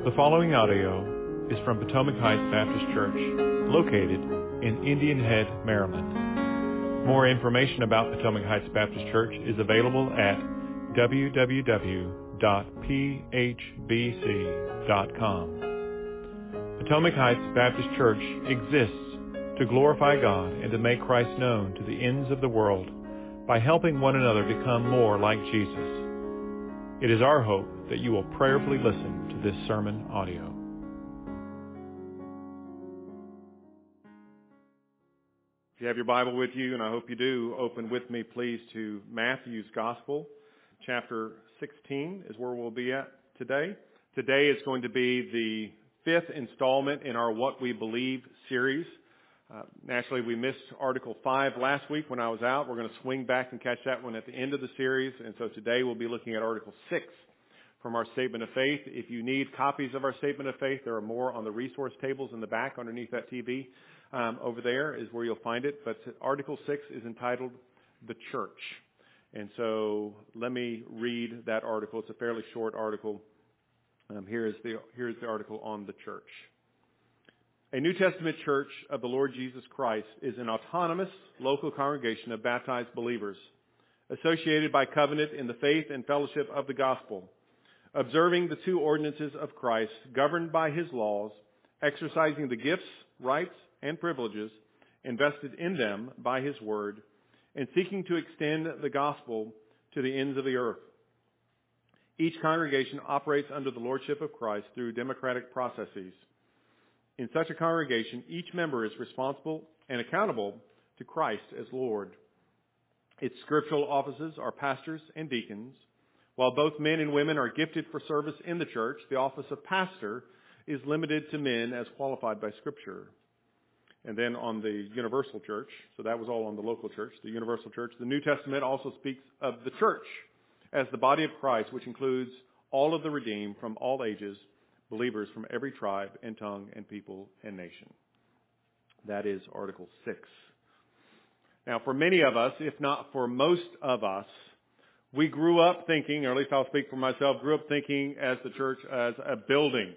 The following audio is from Potomac Heights Baptist Church, located in Indian Head, Maryland. More information about Potomac Heights Baptist Church is available at www.phbc.com. Potomac Heights Baptist Church exists to glorify God and to make Christ known to the ends of the world by helping one another become more like Jesus. It is our hope that you will prayerfully listen to this sermon audio. If you have your Bible with you, and I hope you do, open with me, please, to Matthew's Gospel. Chapter 16 is where we'll be at today. Today is going to be the fifth installment in our What We Believe series. Naturally, we missed Article 5 last week when I was out. We're going to swing back and catch that one at the end of the series. And so today we'll be looking at Article 6 from our Statement of Faith. If you need copies of our Statement of Faith, there are more on the resource tables in the back underneath that TV. Over there is where you'll find it. But Article 6 is entitled The Church. And so let me read that article. It's a fairly short article. Here's the article on the church. A New Testament church of the Lord Jesus Christ is an autonomous local congregation of baptized believers, associated by covenant in the faith and fellowship of the gospel, observing the two ordinances of Christ, governed by his laws, exercising the gifts, rights, and privileges invested in them by his word, and seeking to extend the gospel to the ends of the earth. Each congregation operates under the lordship of Christ through democratic processes. In such a congregation, each member is responsible and accountable to Christ as Lord. Its scriptural offices are pastors and deacons. While both men and women are gifted for service in the church, the office of pastor is limited to men as qualified by Scripture. And then on the universal church, so that was all on the local church, the universal church, the New Testament also speaks of the church as the body of Christ, which includes all of the redeemed from all ages, believers from every tribe and tongue and people and nation. That is Article 6. Now, for many of us, if not for most of us, we grew up thinking, or at least I'll speak for myself, grew up thinking as the church as a building.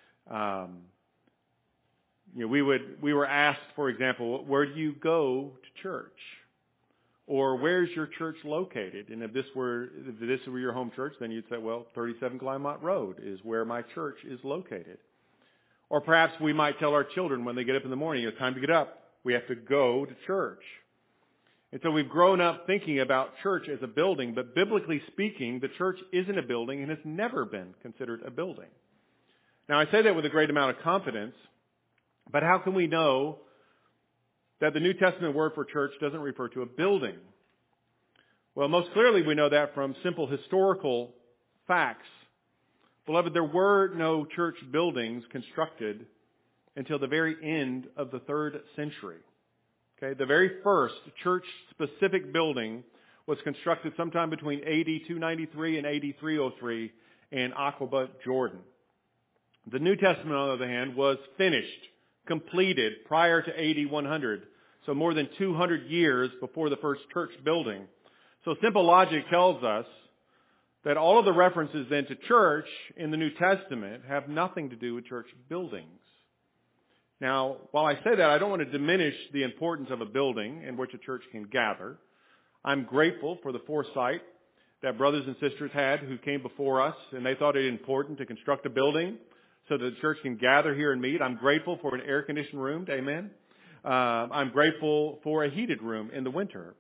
We were asked, for example, where do you go to church? Or where's your church located? And if this were your home church, then you'd say, well, 37 Glimont Road is where my church is located. Or perhaps we might tell our children when they get up in the morning, it's time to get up. We have to go to church. And so we've grown up thinking about church as a building, but biblically speaking, the church isn't a building and has never been considered a building. Now, I say that with a great amount of confidence, but how can we know that the New Testament word for church doesn't refer to a building? Well, most clearly we know that from simple historical facts. Beloved, there were no church buildings constructed until the very end of the 3rd century. Okay, the very first church-specific building was constructed sometime between AD 293 and AD 303 in Aqaba, Jordan. The New Testament, on the other hand, was finished, completed prior to AD 100, so more than 200 years before the first church building. So simple logic tells us that all of the references then to church in the New Testament have nothing to do with church buildings. Now, while I say that, I don't want to diminish the importance of a building in which a church can gather. I'm grateful for the foresight that brothers and sisters had who came before us, and they thought it important to construct a building so that the church can gather here and meet. I'm grateful for an air-conditioned room, amen. I'm grateful for a heated room in the winter.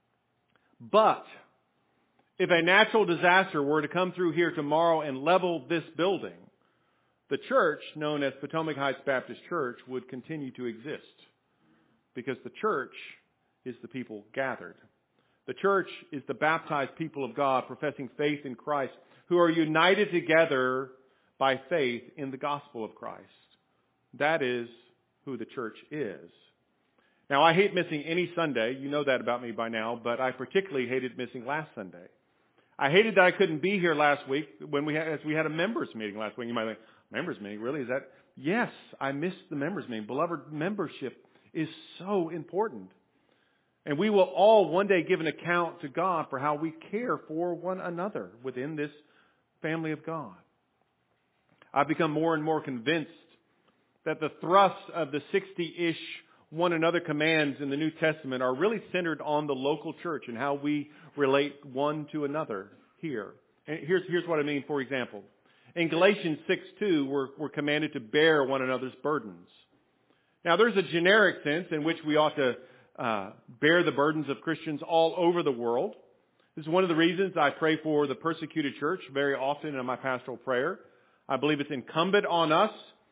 But if a natural disaster were to come through here tomorrow and level this building, the church, known as Potomac Heights Baptist Church, would continue to exist because the church is the people gathered. The church is the baptized people of God professing faith in Christ who are united together by faith in the gospel of Christ. That is who the church is. Now, I hate missing any Sunday. You know that about me by now, but I particularly hated missing last Sunday. I hated that I couldn't be here last week as we had a members meeting last week. You might think, members meeting? Really? Is that? Yes, I missed the members meeting. Beloved, membership is so important. And we will all one day give an account to God for how we care for one another within this family of God. I've become more and more convinced that the thrust of the 60-ish one another commands in the New Testament are really centered on the local church and how we relate one to another here. And here's what I mean, for example. In Galatians 6:2, we're commanded to bear one another's burdens. Now, there's a generic sense in which we ought to bear the burdens of Christians all over the world. This is one of the reasons I pray for the persecuted church very often in my pastoral prayer. I believe it's incumbent on us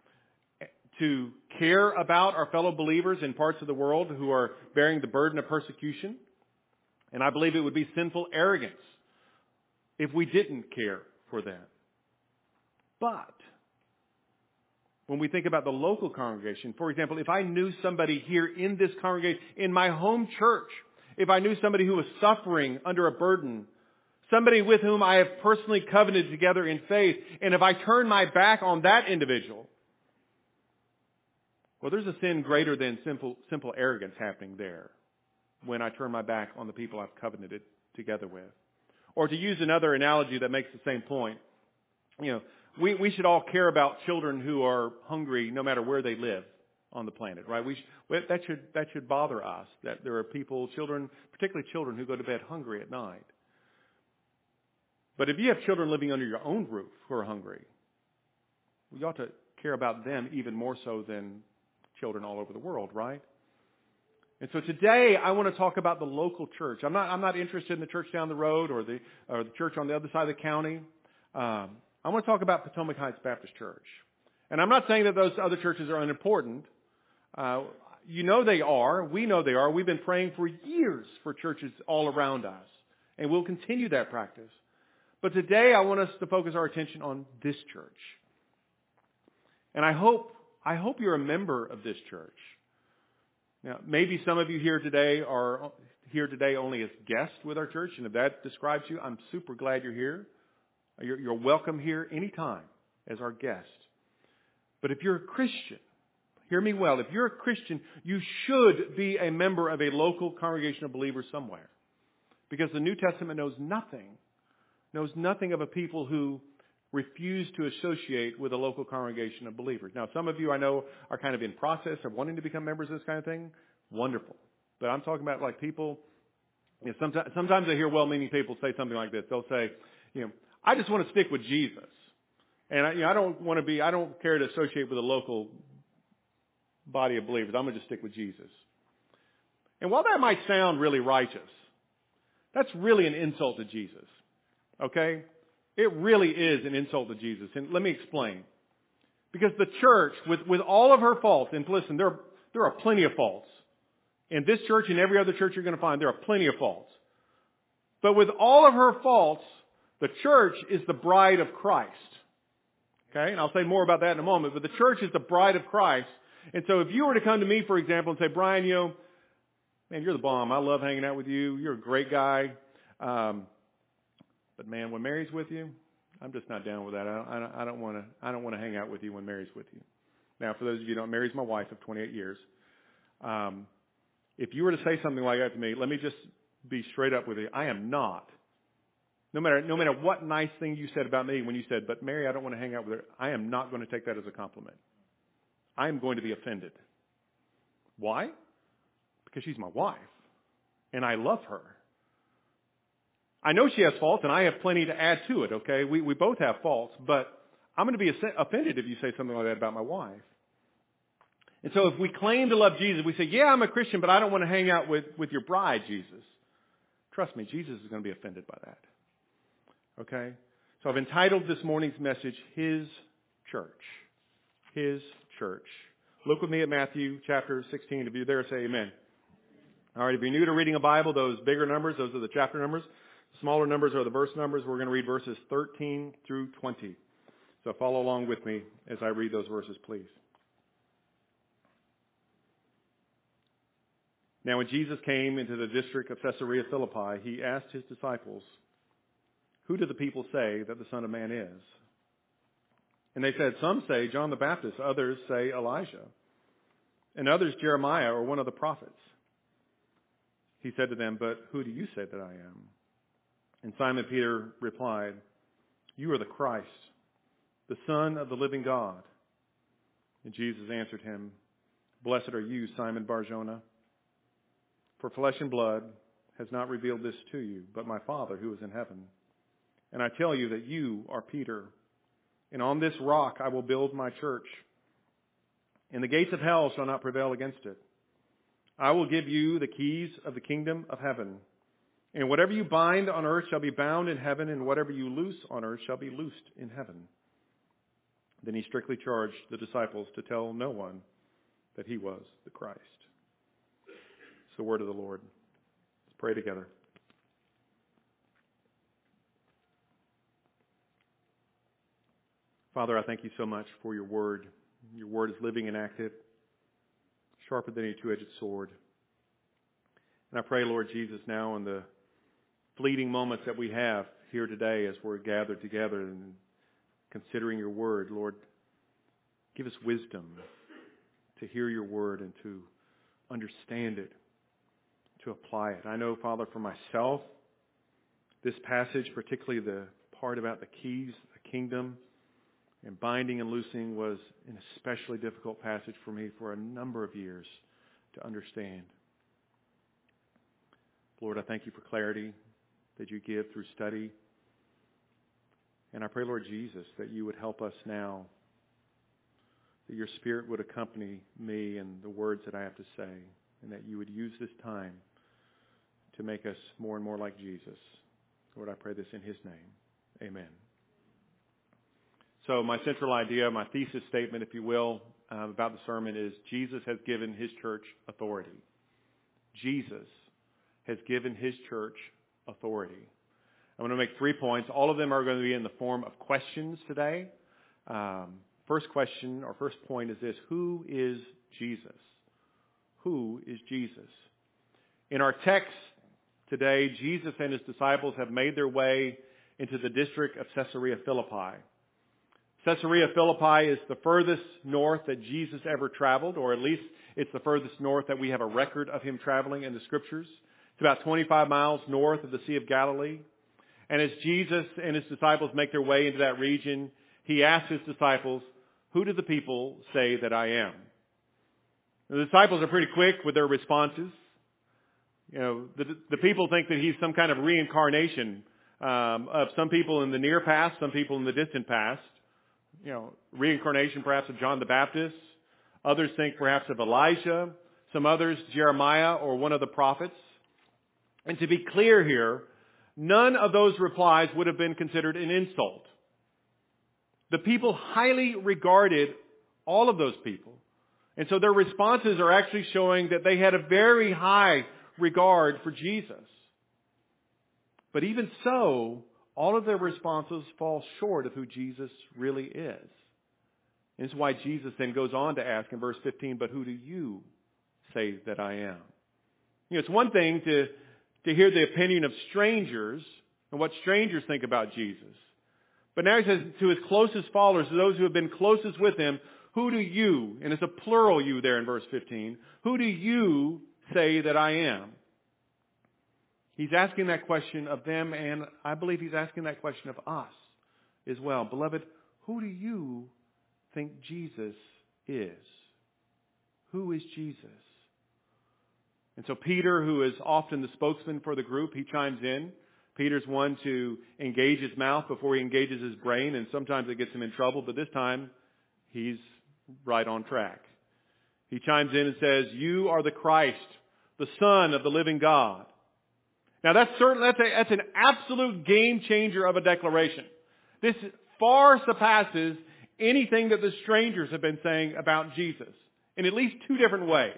to care about our fellow believers in parts of the world who are bearing the burden of persecution. And I believe it would be sinful arrogance if we didn't care for them. But when we think about the local congregation, for example, if I knew somebody here in this congregation, in my home church, if I knew somebody who was suffering under a burden, somebody with whom I have personally covenanted together in faith, and if I turn my back on that individual, well, there's a sin greater than simple arrogance happening there when I turn my back on the people I've covenanted together with. Or to use another analogy that makes the same point, we should all care about children who are hungry no matter where they live on the planet, right? That should bother us, that there are children, particularly children who go to bed hungry at night. But if you have children living under your own roof who are hungry, we ought to care about them even more so than children all over the world, right? And so today I want to talk about the local church. I'm not interested in the church down the road or the church on the other side of the county. I want to talk about Potomac Heights Baptist Church. And I'm not saying that those other churches are unimportant. You know they are. We know they are. We've been praying for years for churches all around us. And we'll continue that practice. But today I want us to focus our attention on this church. And I hope you're a member of this church. Now, maybe some of you here today are here today only as guests with our church. And if that describes you, I'm super glad you're here. You're welcome here anytime as our guest. But if you're a Christian, hear me well, if you're a Christian, you should be a member of a local congregation of believers somewhere. Because the New Testament knows nothing of a people who refuse to associate with a local congregation of believers. Now, some of you I know are kind of in process of wanting to become members of this kind of thing. Wonderful. But I'm talking about like people, sometimes I hear well-meaning people say something like this. They'll say, I just want to stick with Jesus. And I don't care to associate with a local body of believers. I'm going to just stick with Jesus. And while that might sound really righteous, that's really an insult to Jesus. Okay? It really is an insult to Jesus. And let me explain. Because the church, with all of her faults, and listen, there are plenty of faults. In this church and every other church you're going to find, there are plenty of faults. But with all of her faults, the church is the bride of Christ. Okay? And I'll say more about that in a moment. But the church is the bride of Christ. And so if you were to come to me, for example, and say, Brian, man, you're the bomb. I love hanging out with you. You're a great guy. But man, when Mary's with you, I'm just not down with that. I don't want to hang out with you when Mary's with you. Now, for those of you who don't, Mary's my wife of 28 years. If you were to say something like that to me, let me just be straight up with you. I am not. No matter what nice thing you said about me when you said, but Mary, I don't want to hang out with her, I am not going to take that as a compliment. I am going to be offended. Why? Because she's my wife. And I love her. I know she has faults, and I have plenty to add to it, okay? We both have faults, but I'm going to be offended if you say something like that about my wife. And so if we claim to love Jesus, we say, yeah, I'm a Christian, but I don't want to hang out with your bride, Jesus. Trust me, Jesus is going to be offended by that. Okay? So I've entitled this morning's message, His Church. His Church. Look with me at Matthew chapter 16. If you're there, say amen. All right, if you're new to reading a Bible, those bigger numbers, those are the chapter numbers. Smaller numbers are the verse numbers. We're going to read verses 13 through 20. So follow along with me as I read those verses, please. Now when Jesus came into the district of Caesarea Philippi, he asked his disciples, "Who do the people say that the Son of Man is?" And they said, "Some say John the Baptist, others say Elijah, and others Jeremiah or one of the prophets." He said to them, "But who do you say that I am?" And Simon Peter replied, "You are the Christ, the Son of the living God? And Jesus answered him, Blessed are you, Simon Bar-Jonah, for flesh and blood has not revealed this to you, but my Father who is in heaven. And I tell you that you are Peter, and on this rock I will build my church, and the gates of hell shall not prevail against it. I will give you the keys of the kingdom of heaven. And whatever you bind on earth shall be bound in heaven, and whatever you loose on earth shall be loosed in heaven. Then he strictly charged the disciples to tell no one that he was the Christ. It's the word of the Lord. Let's pray together. Father, I thank you so much for your word. Your word is living and active, sharper than a two-edged sword. And I pray, Lord Jesus, now in the fleeting moments that we have here today as we're gathered together and considering your word, Lord, give us wisdom to hear your word and to understand it, to apply it. I know, Father, for myself, this passage, particularly the part about the keys, the kingdom, and binding and loosing, was an especially difficult passage for me for a number of years to understand. Lord, I thank you for clarity that you give through study. And I pray, Lord Jesus, that you would help us now, that your Spirit would accompany me and the words that I have to say, and that you would use this time to make us more and more like Jesus. Lord, I pray this in his name. Amen. So my central idea, my thesis statement, if you will, about the sermon is Jesus has given his church authority. Jesus has given his church authority. I'm going to make 3 points. All of them are going to be in the form of questions today. First question, or first point is this: who is Jesus? Who is Jesus? In our text today, Jesus and his disciples have made their way into the district of Caesarea Philippi. Caesarea Philippi is the furthest north that Jesus ever traveled, or at least it's the furthest north that we have a record of him traveling in the Scriptures. It's about 25 miles north of the Sea of Galilee. And as Jesus and his disciples make their way into that region, he asks his disciples, who do the people say that I am? The disciples are pretty quick with their responses. You know, the people think that he's some kind of reincarnation of some people in the near past, some people in the distant past. You know, reincarnation perhaps of John the Baptist. Others think perhaps of Elijah. Some others, Jeremiah or one of the prophets. And to be clear here, none of those replies would have been considered an insult. The people highly regarded all of those people. And so their responses are actually showing that they had a very high regard for Jesus. But even so, all of their responses fall short of who Jesus really is. And this is why Jesus then goes on to ask in verse 15, but who do you say that I am? You know, it's one thing to hear the opinion of strangers and what strangers think about Jesus. But now he says to his closest followers, to those who have been closest with him, who do you, and it's a plural you there in verse 15, who do you say that I am? He's asking that question of them, and I believe he's asking that question of us as well. Beloved, who do you think Jesus is? Who is Jesus? And so Peter, who is often the spokesman for the group, he chimes in. Peter's one to engage his mouth before he engages his brain, and sometimes it gets him in trouble, but this time he's right on track. He chimes in and says, you are the Christ, the Son of the living God. Now that's an absolute game changer of a declaration. This far surpasses anything that the strangers have been saying about Jesus in at least 2 different ways.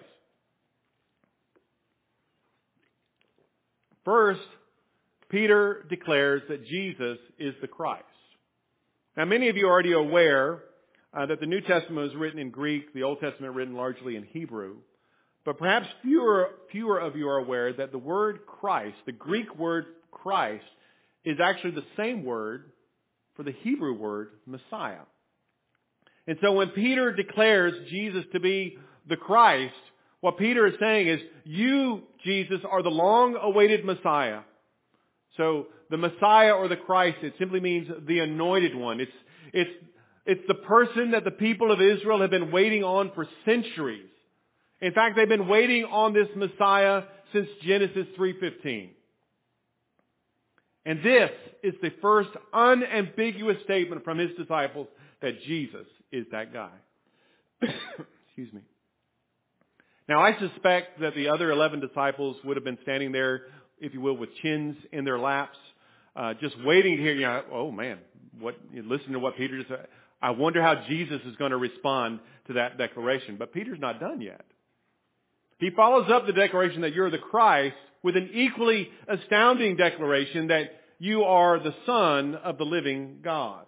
First, Peter declares that Jesus is the Christ. Now many of you are already aware that the New Testament was written in Greek, the Old Testament written largely in Hebrew. But perhaps fewer of you are aware that the word Christ, the Greek word Christ, is actually the same word for the Hebrew word Messiah. And so when Peter declares Jesus to be the Christ, what Peter is saying is, you, Jesus, are the long-awaited Messiah. So the Messiah or the Christ, it simply means the anointed one. It's It's the person that the people of Israel have been waiting on for centuries. In fact, they've been waiting on this Messiah since Genesis 3:15. And this is the first unambiguous statement from his disciples that Jesus is that guy. Excuse me. Now, I suspect that the other 11 disciples would have been standing there, if you will, with chins in their laps, just waiting to hear, oh man, listen to what Peter just said. I wonder how Jesus is going to respond to that declaration. But Peter's not done yet. He follows up the declaration that you're the Christ with an equally astounding declaration that you are the Son of the living God.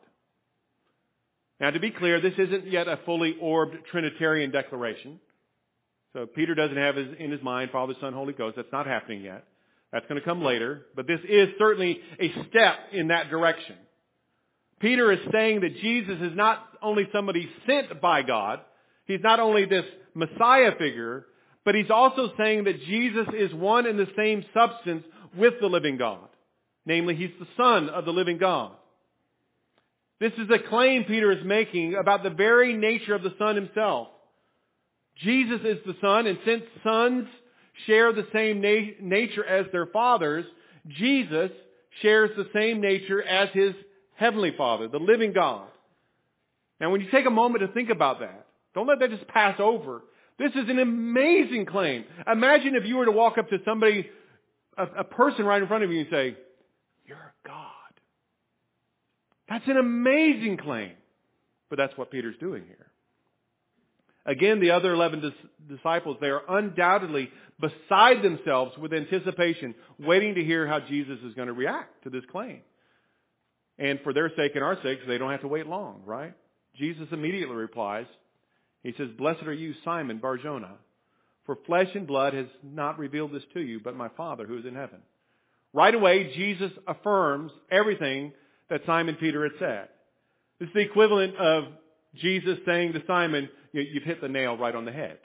Now, to be clear, this isn't yet a fully orbed Trinitarian declaration. So Peter doesn't have in his mind Father, Son, Holy Ghost. That's not happening yet. That's going to come later. But this is certainly a step in that direction. Peter is saying that Jesus is not only somebody sent by God. He's not only this Messiah figure, but he's also saying that Jesus is one and the same substance with the living God. Namely, he's the Son of the living God. This is a claim Peter is making about the very nature of the Son himself. Jesus is the Son, and since sons share the same nature as their fathers, Jesus shares the same nature as his heavenly Father, the living God. Now, when you take a moment to think about that, don't let that just pass over. This is an amazing claim. Imagine if you were to walk up to somebody, a person right in front of you and say, "You're God." That's an amazing claim. But that's what Peter's doing here. Again, the other 11 disciples, they are undoubtedly beside themselves with anticipation, waiting to hear how Jesus is going to react to this claim. And for their sake and our sake, they don't have to wait long, right? Jesus immediately replies. He says, "Blessed are you, Simon Bar-Jonah, for flesh and blood has not revealed this to you, but my Father who is in heaven." Right away, Jesus affirms everything that Simon Peter had said. This is the equivalent of Jesus saying to Simon, "You've hit the nail right on the head."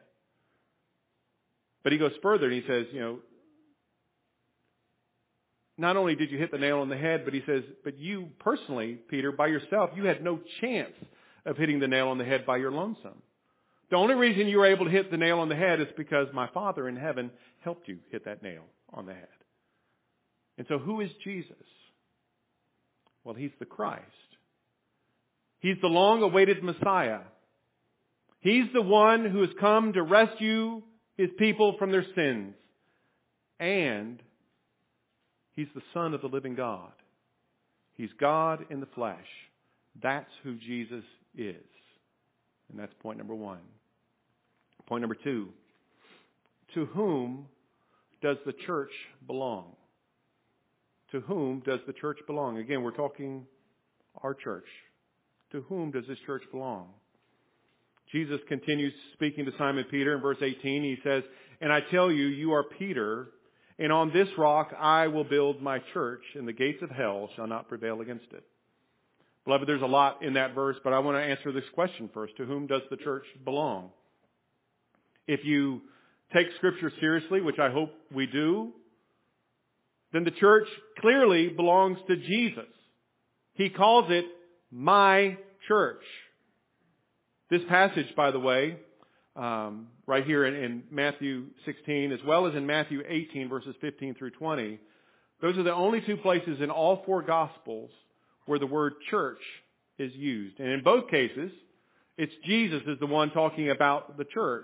But he goes further and he says, not only did you hit the nail on the head, but he says, but you personally, Peter, by yourself, you had no chance of hitting the nail on the head by your lonesome. The only reason you were able to hit the nail on the head is because my Father in heaven helped you hit that nail on the head. And so who is Jesus? Well, he's the Christ. He's the long-awaited Messiah. He's the one who has come to rescue his people from their sins. And he's the Son of the living God. He's God in the flesh. That's who Jesus is. And that's point number one. Point number two. To whom does the church belong? To whom does the church belong? Again, we're talking our church. To whom does this church belong? Jesus continues speaking to Simon Peter in verse 18. He says, "And I tell you, you are Peter, and on this rock I will build my church, and the gates of hell shall not prevail against it." Beloved, there's a lot in that verse, but I want to answer this question first. To whom does the church belong? If you take Scripture seriously, which I hope we do, then the church clearly belongs to Jesus. He calls it my church. This passage, by the way, right here in Matthew 16, as well as in Matthew 18, verses 15 through 20, those are the only two places in all four Gospels where the word church is used. And in both cases, it's Jesus is the one talking about the church.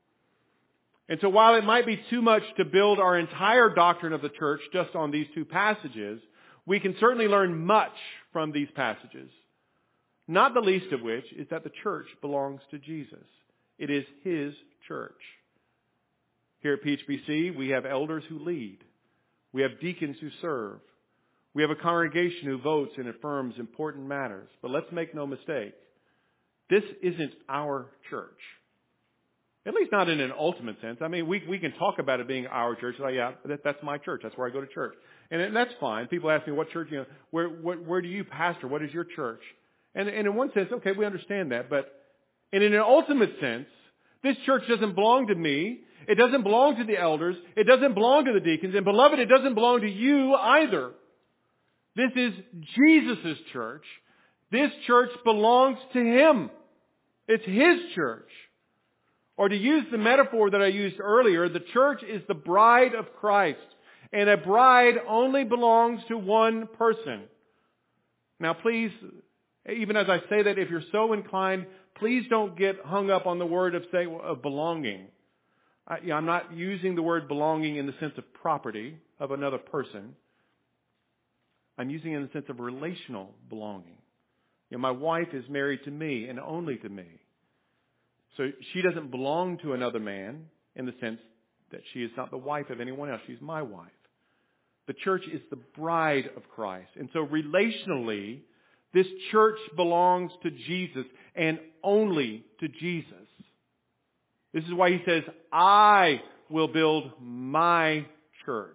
And so while it might be too much to build our entire doctrine of the church just on these two passages, we can certainly learn much from these passages. Not the least of which is that the church belongs to Jesus. It is his church. Here at PHBC, we have elders who lead. We have deacons who serve. We have a congregation who votes and affirms important matters. But let's make no mistake, this isn't our church. At least not in an ultimate sense. I mean, we can talk about it being our church. Like, yeah, that's my church. That's where I go to church. And that's fine. People ask me, what church, where do you pastor? What is your church? And in one sense, okay, we understand that. But in an ultimate sense, this church doesn't belong to me. It doesn't belong to the elders. It doesn't belong to the deacons. And beloved, it doesn't belong to you either. This is Jesus' church. This church belongs to Him. It's His church. Or to use the metaphor that I used earlier, the church is the bride of Christ. And a bride only belongs to one person. Now please, even as I say that, if you're so inclined, please don't get hung up on the word of belonging. I'm not using the word belonging in the sense of property of another person. I'm using it in the sense of relational belonging. My wife is married to me and only to me. So she doesn't belong to another man in the sense that she is not the wife of anyone else. She's my wife. The church is the bride of Christ. And so relationally, this church belongs to Jesus and only to Jesus. This is why He says, I will build my church.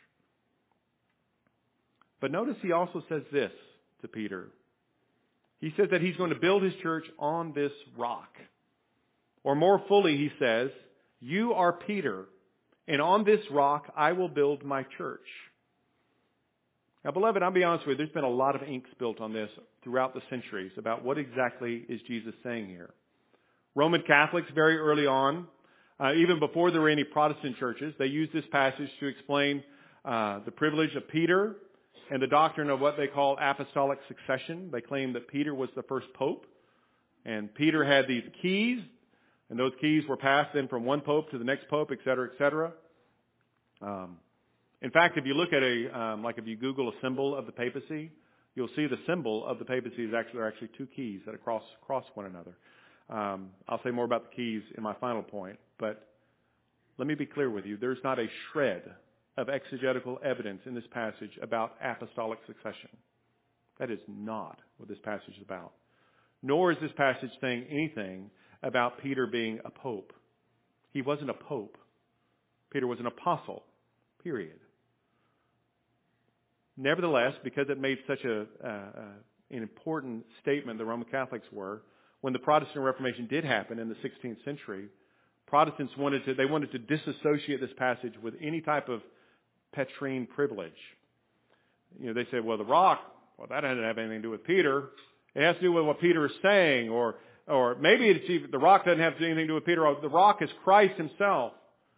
But notice He also says this to Peter. He says that He's going to build His church on this rock. Or more fully, He says, you are Peter, and on this rock I will build my church. Now, beloved, I'll be honest with you, there's been a lot of ink spilt on this throughout the centuries about what exactly is Jesus saying here. Roman Catholics, very early on, even before there were any Protestant churches, they used this passage to explain the privilege of Peter and the doctrine of what they call apostolic succession. They claimed that Peter was the first pope, and Peter had these keys, and those keys were passed then from one pope to the next pope, et cetera, et cetera. In fact, if you look at if you Google a symbol of the papacy, you'll see the symbol of the papacy is actually two keys that cross one another. I'll say more about the keys in my final point, but let me be clear with you. There's not a shred of exegetical evidence in this passage about apostolic succession. That is not what this passage is about. Nor is this passage saying anything about Peter being a pope. He wasn't a pope. Peter was an apostle, period. Nevertheless, because it made such an important statement, the Roman Catholics were, when the Protestant Reformation did happen in the 16th century, Protestants wanted to disassociate this passage with any type of Petrine privilege. They said, well, the rock, that doesn't have anything to do with Peter. It has to do with what Peter is saying, or maybe it's even, the rock doesn't have anything to do with Peter. Or the rock is Christ Himself.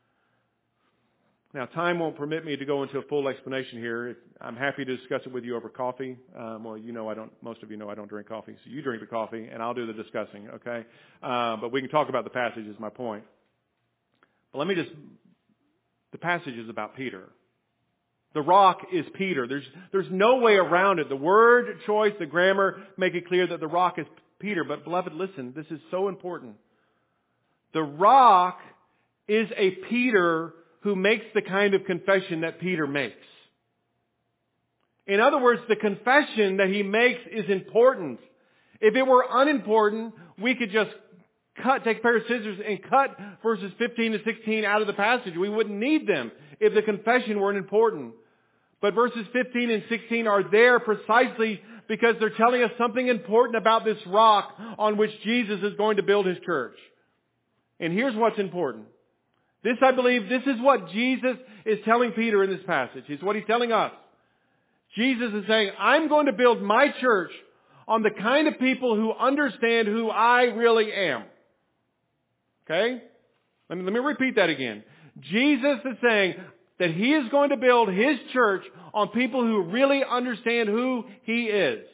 Now, time won't permit me to go into a full explanation here. I'm happy to discuss it with you over coffee. Most of you know I don't drink coffee, so you drink the coffee, and I'll do the discussing, okay? But we can talk about the passage is my point. But the passage is about Peter. The rock is Peter. There's no way around it. The word choice, the grammar make it clear that the rock is Peter. But beloved, listen, this is so important. The rock is a Peter who makes the kind of confession that Peter makes. In other words, the confession that he makes is important. If it were unimportant, we could just take a pair of scissors and cut verses 15 to 16 out of the passage. We wouldn't need them if the confession weren't important. But verses 15 and 16 are there precisely because they're telling us something important about this rock on which Jesus is going to build His church. And here's what's important. I believe this is what Jesus is telling Peter in this passage. It's what He's telling us. Jesus is saying, I'm going to build my church on the kind of people who understand who I really am. Okay? Let me repeat that again. Jesus is saying that He is going to build His church on people who really understand who He is.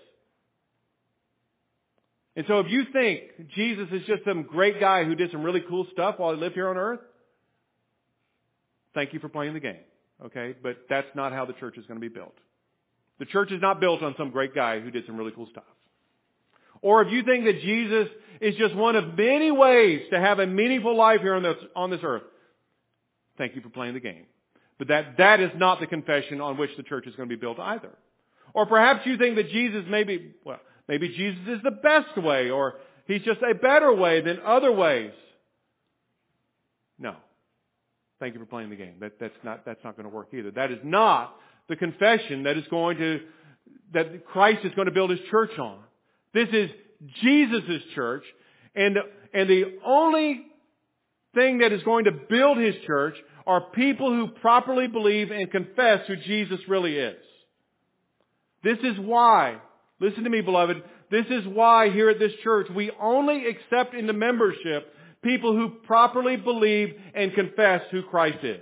And so if you think Jesus is just some great guy who did some really cool stuff while He lived here on earth, thank you for playing the game. Okay? But that's not how the church is going to be built. The church is not built on some great guy who did some really cool stuff. Or if you think that Jesus is just one of many ways to have a meaningful life here on this earth, thank you for playing the game. But that is not the confession on which the church is going to be built either. Or perhaps you think that Jesus maybe Jesus is the best way, or He's just a better way than other ways. No. Thank you for playing the game. That's not going to work either. That is not the confession that Christ is going to build His church on. This is Jesus' church, and the only thing that is going to build His church are people who properly believe and confess who Jesus really is. This is why, listen to me, beloved, This is why here at this church we only accept into membership people who properly believe and confess who Christ is.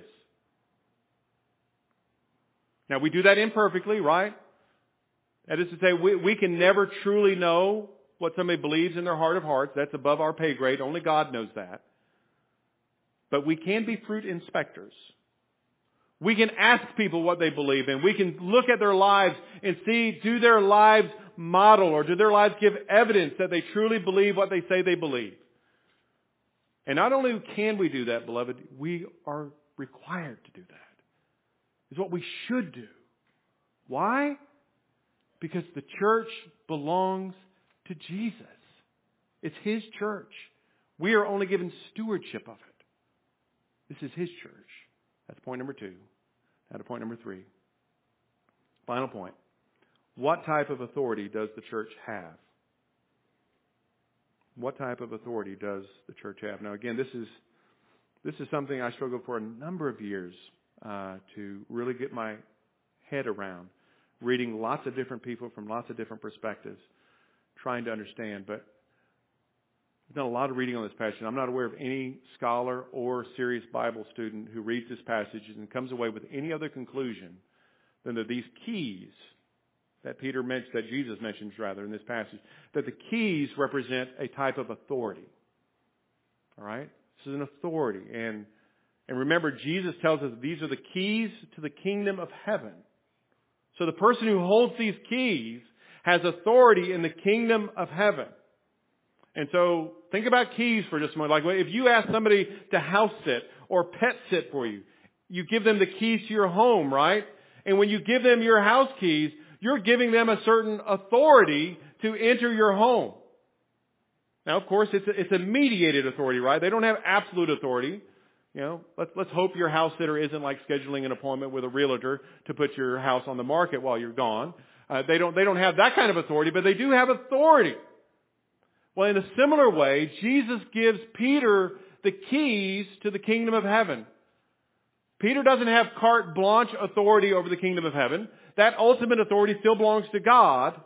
Now we do that imperfectly, right? That is to say, we can never truly know what somebody believes in their heart of hearts. That's above our pay grade. Only God knows that. But we can be fruit inspectors. We can ask people what they believe in. We can look at their lives and see, do their lives model or do their lives give evidence that they truly believe what they say they believe? And not only can we do that, beloved, we are required to do that. It's what we should do. Why? Because the church belongs to Jesus. It's His church. We are only given stewardship of it. This is His church. That's point number 2. Now to point number 3. Final point. What type of authority does the church have? What type of authority does the church have? Now again, this is something I struggled for a number of years to really get my head around. Reading lots of different people from lots of different perspectives, trying to understand. But I've done a lot of reading on this passage. I'm not aware of any scholar or serious Bible student who reads this passage and comes away with any other conclusion than that these keys that Jesus mentions in this passage, that the keys represent a type of authority. All right? This is an authority. And remember, Jesus tells us these are the keys to the kingdom of heaven. So the person who holds these keys has authority in the kingdom of heaven. And so think about keys for just a moment. Like if you ask somebody to house sit or pet sit for you, you give them the keys to your home, right? And when you give them your house keys, you're giving them a certain authority to enter your home. Now, of course, it's a mediated authority, right? They don't have absolute authority. You know, let's hope your house sitter isn't like scheduling an appointment with a realtor to put your house on the market while you're gone. They don't have that kind of authority, but they do have authority. Well, in a similar way, Jesus gives Peter the keys to the kingdom of heaven. Peter doesn't have carte blanche authority over the kingdom of heaven. That ultimate authority still belongs to God.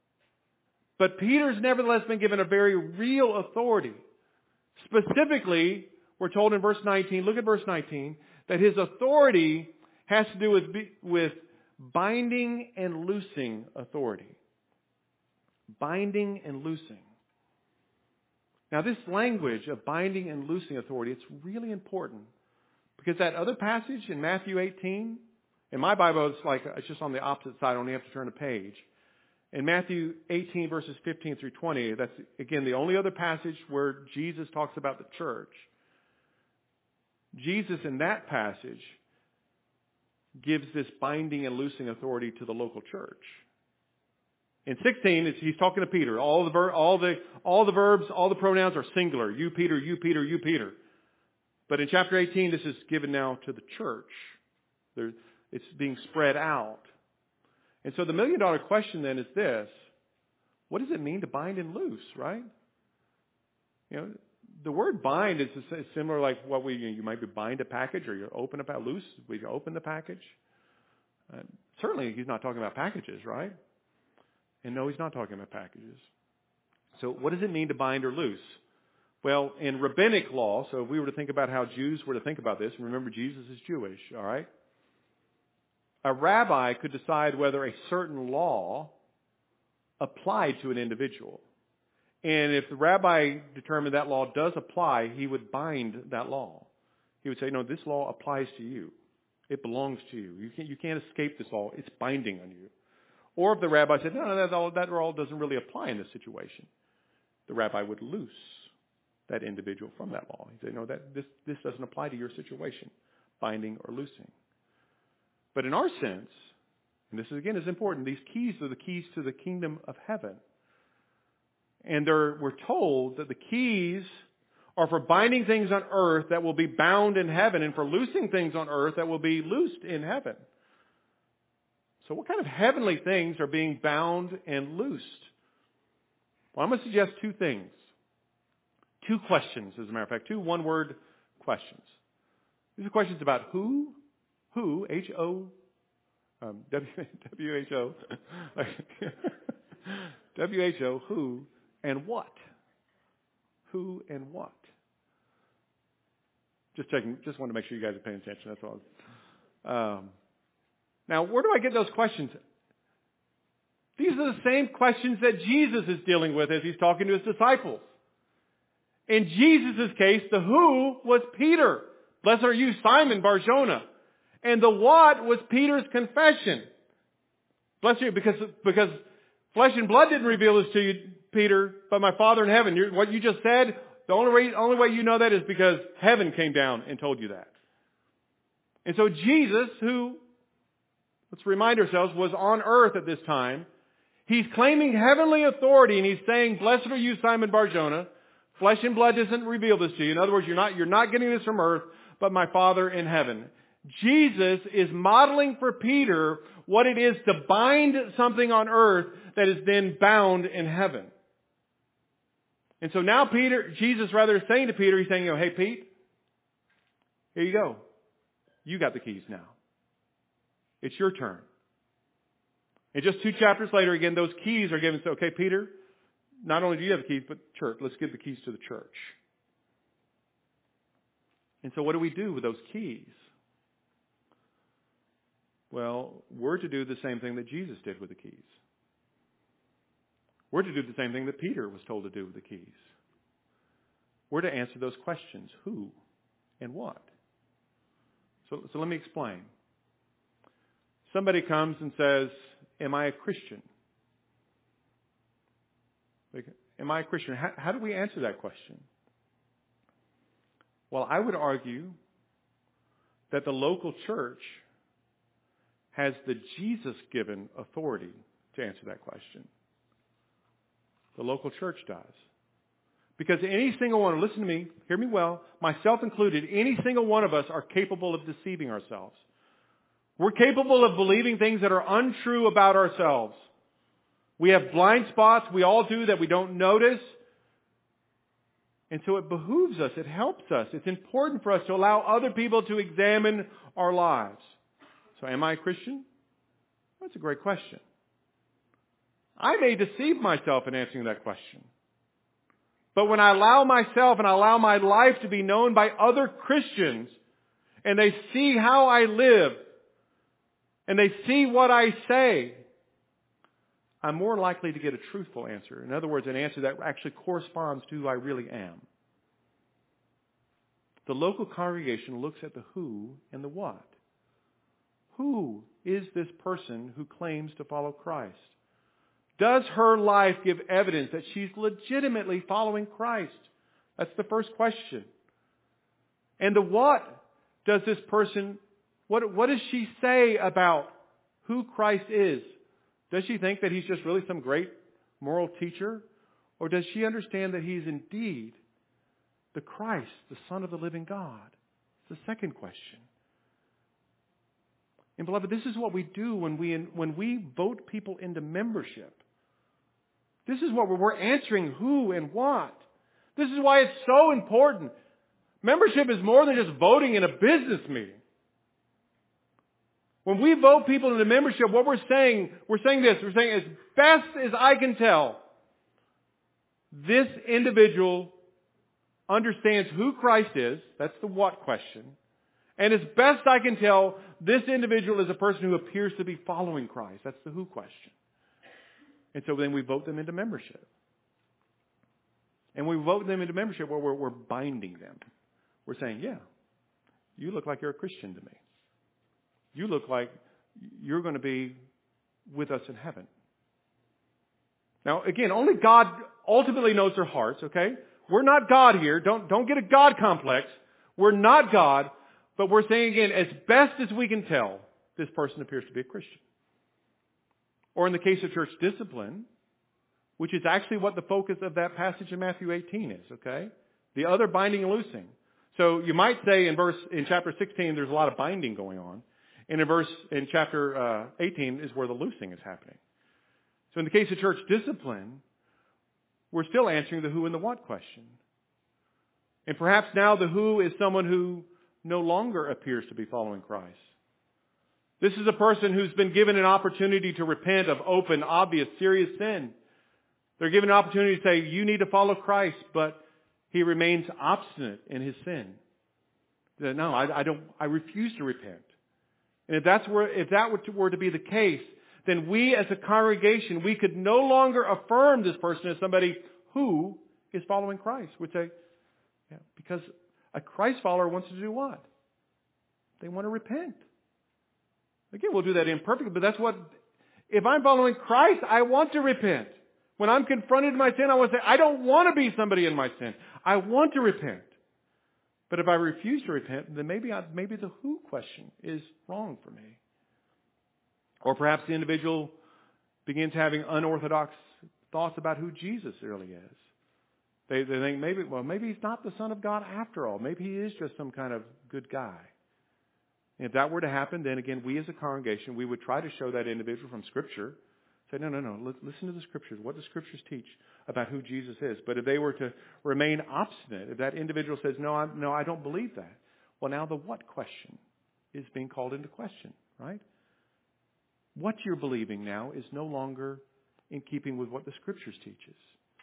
But Peter's nevertheless been given a very real authority. Specifically, we're told in verse 19, look at verse 19, that his authority has to do with binding and loosing authority. Binding and loosing. Now this language of binding and loosing authority, it's really important. Because that other passage in Matthew 18, in my Bible it's just on the opposite side, I only have to turn a page. In Matthew 18 verses 15 through 20, that's again the only other passage where Jesus talks about the church. Jesus in that passage gives this binding and loosing authority to the local church. In 16, he's talking to Peter. All the verbs, all the pronouns are singular. You Peter, you Peter, you Peter. But in chapter 18, this is given now to the church. It's being spread out. And so the $1 million question then is this: what does it mean to bind and loose, right? You know, the word bind is similar like what you might be bind a package or you open a loose. We open the package. Certainly, he's not talking about packages, right? And no, he's not talking about packages. So what does it mean to bind or loose? Well, in rabbinic law, so if we were to think about how Jews were to think about this, and remember Jesus is Jewish, all right? A rabbi could decide whether a certain law applied to an individual. And if the rabbi determined that law does apply, he would bind that law. He would say, no, this law applies to you. It belongs to you. You can't escape this law. It's binding on you. Or if the rabbi said, no, that law doesn't really apply in this situation, the rabbi would loose that individual from that law. He'd say, no, this doesn't apply to your situation, binding or loosing. But in our sense, and this again is important, these keys are the keys to the kingdom of heaven. And we're told that the keys are for binding things on earth that will be bound in heaven, and for loosing things on earth that will be loosed in heaven. So what kind of heavenly things are being bound and loosed? Well, I'm going to suggest two things. Two questions, as a matter of fact. Two one-word questions. These are questions about who, H-O, W-H-O. W-H-O, who and what? Who and what? Just checking. Just wanted to make sure you guys are paying attention. That's all. Now, where do I get those questions? These are the same questions that Jesus is dealing with as he's talking to his disciples. In Jesus' case, the who was Peter. Blessed are you, Simon Bar-Jonah. And the what was Peter's confession. Bless you, because flesh and blood didn't reveal this to you, Peter, but my Father in heaven. What you just said, the only way you know that is because heaven came down and told you that. And so Jesus, who, let's remind ourselves, was on earth at this time, he's claiming heavenly authority, and he's saying, blessed are you, Simon Bar-Jonah. Flesh and blood doesn't reveal this to you. In other words, you're not getting this from earth, but my Father in heaven. Jesus is modeling for Peter what it is to bind something on earth that is then bound in heaven. And so now Jesus is saying to Peter, he's saying, hey Pete, here you go. You got the keys now. It's your turn. And just 2 chapters later, again, those keys are given. So, okay, Peter, not only do you have the keys, but church, let's give the keys to the church. And so what do we do with those keys? Well, we're to do the same thing that Jesus did with the keys. We're to do the same thing that Peter was told to do with the keys. We're to answer those questions. Who and what? So let me explain. Somebody comes and says, am I a Christian? Am I a Christian? How do we answer that question? Well, I would argue that the local church has the Jesus-given authority to answer that question. The local church does. Because any single one, listen to me, hear me well, myself included, any single one of us are capable of deceiving ourselves. We're capable of believing things that are untrue about ourselves. We have blind spots, we all do, that we don't notice. And so it behooves us, it helps us. It's important for us to allow other people to examine our lives. So am I a Christian? That's a great question. I may deceive myself in answering that question. But when I allow myself and I allow my life to be known by other Christians, and they see how I live, and they see what I say, I'm more likely to get a truthful answer. In other words, an answer that actually corresponds to who I really am. The local congregation looks at the who and the what. Who is this person who claims to follow Christ? Does her life give evidence that she's legitimately following Christ? That's the first question. And the what does this person, what does she say about who Christ is? Does she think that he's just really some great moral teacher? Or does she understand that he's indeed the Christ, the Son of the living God? It's the second question. And beloved, this is what we do when we vote people into membership. This is what we're answering who and what. This is why it's so important. Membership is more than just voting in a business meeting. When we vote people into membership, what we're saying this. We're saying, as best as I can tell, this individual understands who Christ is. That's the what question. And as best I can tell, this individual is a person who appears to be following Christ. That's the who question. And so then we vote them into membership. And we vote them into membership where we're binding them. We're saying, yeah, you look like you're a Christian to me. You look like you're going to be with us in heaven. Now, again, only God ultimately knows their hearts, okay? We're not God here. Don't get a God complex. We're not God. But we're saying again, as best as we can tell, this person appears to be a Christian. Or in the case of church discipline, which is actually what the focus of that passage in Matthew 18 is, okay? The other binding and loosing. So you might say in chapter 16, there's a lot of binding going on. And in chapter 18 is where the loosing is happening. So in the case of church discipline, we're still answering the who and the what question. And perhaps now the who is someone who no longer appears to be following Christ. This is a person who's been given an opportunity to repent of open, obvious, serious sin. They're given an opportunity to say, you need to follow Christ, but he remains obstinate in his sin. No, I refuse to repent. And if that were to be the case, then we as a congregation, we could no longer affirm this person as somebody who is following Christ. We'd say, yeah, because a Christ follower wants to do what? They want to repent. Again, we'll do that imperfectly, but that's what, if I'm following Christ, I want to repent. When I'm confronted in my sin, I want to say, I don't want to be somebody in my sin. I want to repent. But if I refuse to repent, then maybe the who question is wrong for me. Or perhaps the individual begins having unorthodox thoughts about who Jesus really is. They think maybe he's not the Son of God after all. Maybe he is just some kind of good guy. And if that were to happen, then again, we as a congregation, we would try to show that individual from Scripture. Say, no. Listen to the Scriptures. What the Scriptures teach about who Jesus is. But if they were to remain obstinate, if that individual says, no, I don't believe that. Well, now the what question is being called into question, right? What you're believing now is no longer in keeping with what the Scriptures teaches.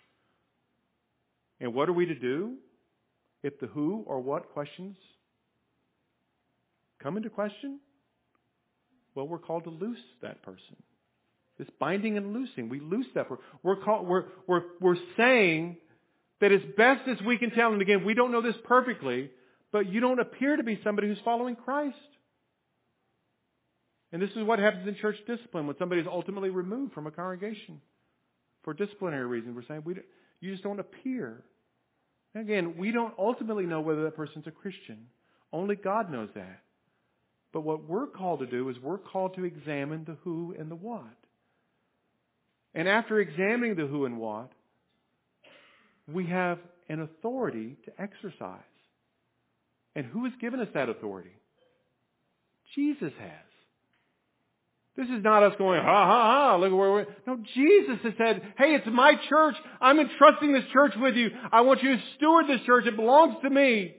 And what are we to do if the who or what questions come into question? Well, we're called to loose that person. This binding and loosing, we loose that. We're saying that as best as we can tell, and again, we don't know this perfectly, but you don't appear to be somebody who's following Christ. And this is what happens in church discipline when somebody is ultimately removed from a congregation for disciplinary reasons. We're saying you just don't appear. And again, we don't ultimately know whether that person's a Christian. Only God knows that. But what we're called to do is we're called to examine the who and the what. And after examining the who and what, we have an authority to exercise. And who has given us that authority? Jesus has. This is not us going, look where we're... No, Jesus has said, hey, it's my church. I'm entrusting this church with you. I want you to steward this church. It belongs to me.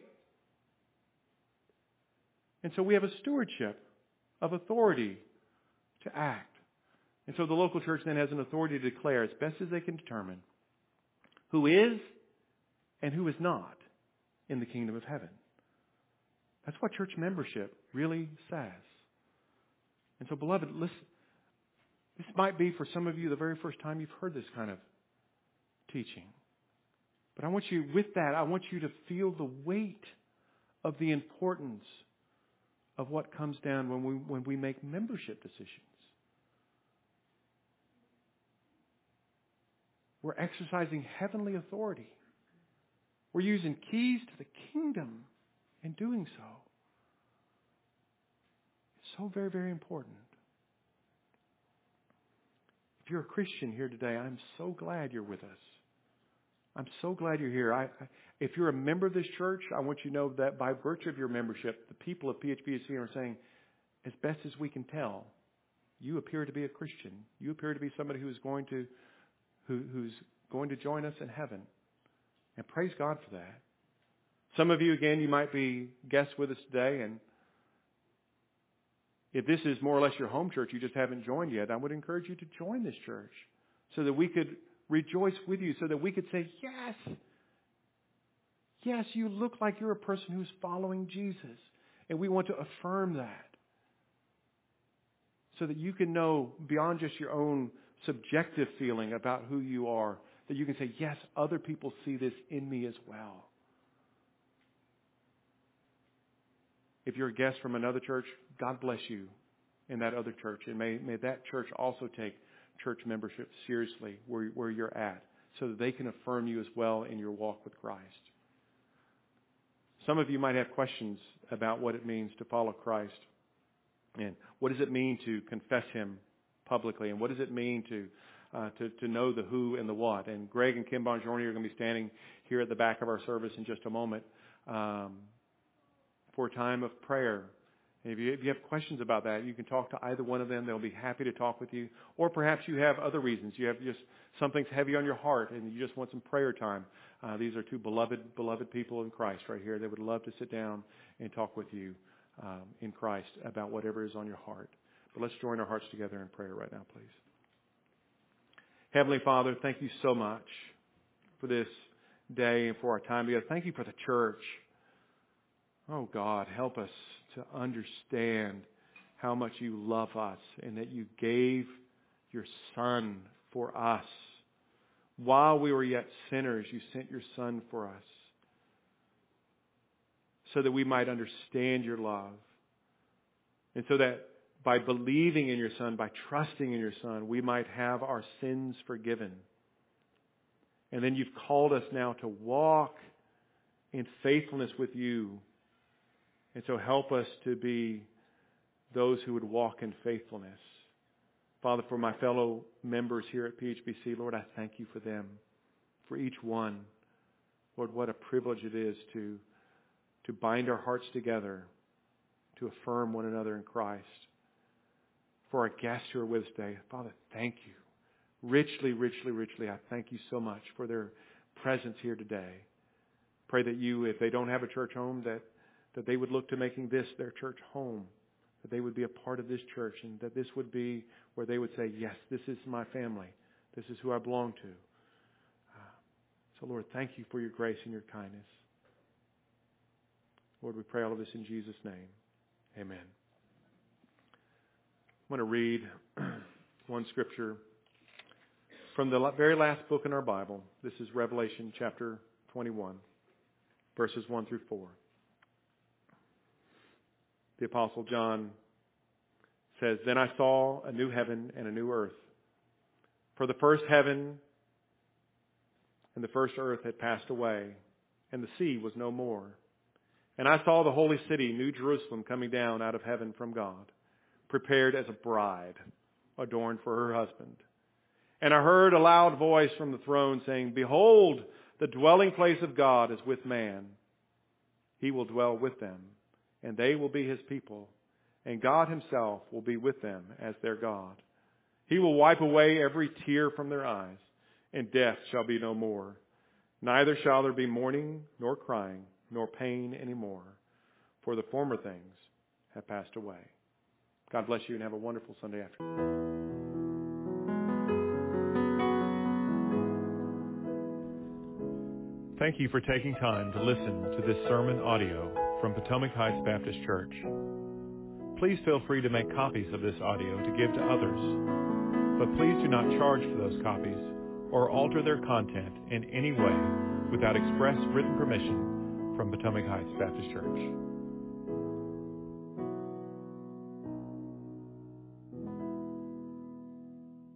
And so we have a stewardship of authority to act. And so the local church then has an authority to declare as best as they can determine who is and who is not in the kingdom of heaven. That's what church membership really says. And so, beloved, listen, this might be for some of you the very first time you've heard this kind of teaching. But I want you to feel the weight of the importance of what comes down when we make membership decisions. We're exercising heavenly authority. We're using keys to the kingdom in doing so. It's so very, very important. If you're a Christian here today, I'm so glad you're with us. I'm so glad you're here. If you're a member of this church, I want you to know that by virtue of your membership, the people of PHBC are saying, as best as we can tell, you appear to be a Christian. You appear to be somebody who's going to join us in heaven. And praise God for that. Some of you, again, you might be guests with us today, and if this is more or less your home church, you just haven't joined yet, I would encourage you to join this church so that we could rejoice with you, so that we could say, yes, you look like you're a person who's following Jesus. And we want to affirm that so that you can know beyond just your own subjective feeling about who you are, that you can say, yes, other people see this in me as well. If you're a guest from another church, God bless you in that other church. And may that church also take church membership seriously where you're at, so that they can affirm you as well in your walk with Christ. Some of you might have questions about what it means to follow Christ. And what does it mean to confess Him publicly? And what does it mean to know the who and the what? And Greg and Kim Bongiorni are going to be standing here at the back of our service in just a moment for a time of prayer. And if you have questions about that, you can talk to either one of them. They'll be happy to talk with you. Or perhaps you have other reasons. You have just something's heavy on your heart and you just want some prayer time. These are two beloved people in Christ right here. They would love to sit down and talk with you in Christ about whatever is on your heart. But let's join our hearts together in prayer right now, please. Heavenly Father, thank you so much for this day and for our time together. Thank you for the church. Oh God, help us to understand how much you love us and that you gave your Son for us. While we were yet sinners, you sent your Son for us so that we might understand your love. And so that by believing in your Son, by trusting in your Son, we might have our sins forgiven. And then you've called us now to walk in faithfulness with you. And so help us to be those who would walk in faithfulness. Father, for my fellow members here at PHBC, Lord, I thank you for them, for each one. Lord, what a privilege it is to bind our hearts together, to affirm one another in Christ. For our guests who are with us today, Father, thank you. Richly, richly, richly, I thank you so much for their presence here today. Pray that you, if they don't have a church home, that they would look to making this their church home, that they would be a part of this church, and that this would be where they would say, yes, this is my family. This is who I belong to. So, Lord, thank you for your grace and your kindness. Lord, we pray all of this in Jesus' name. Amen. I'm going to read one scripture from the very last book in our Bible. This is Revelation chapter 21, verses 1 through 4. The Apostle John says, "Then I saw a new heaven and a new earth. For the first heaven and the first earth had passed away, and the sea was no more. And I saw the holy city, New Jerusalem, coming down out of heaven from God, prepared as a bride, adorned for her husband. And I heard a loud voice from the throne saying, 'Behold, the dwelling place of God is with man. He will dwell with them, and they will be his people, and God himself will be with them as their God. He will wipe away every tear from their eyes, and death shall be no more. Neither shall there be mourning, nor crying, nor pain anymore, for the former things have passed away.'" God bless you and have a wonderful Sunday afternoon. Thank you for taking time to listen to this sermon audio from Potomac Heights Baptist Church. Please feel free to make copies of this audio to give to others, but please do not charge for those copies or alter their content in any way without express written permission from Potomac Heights Baptist Church.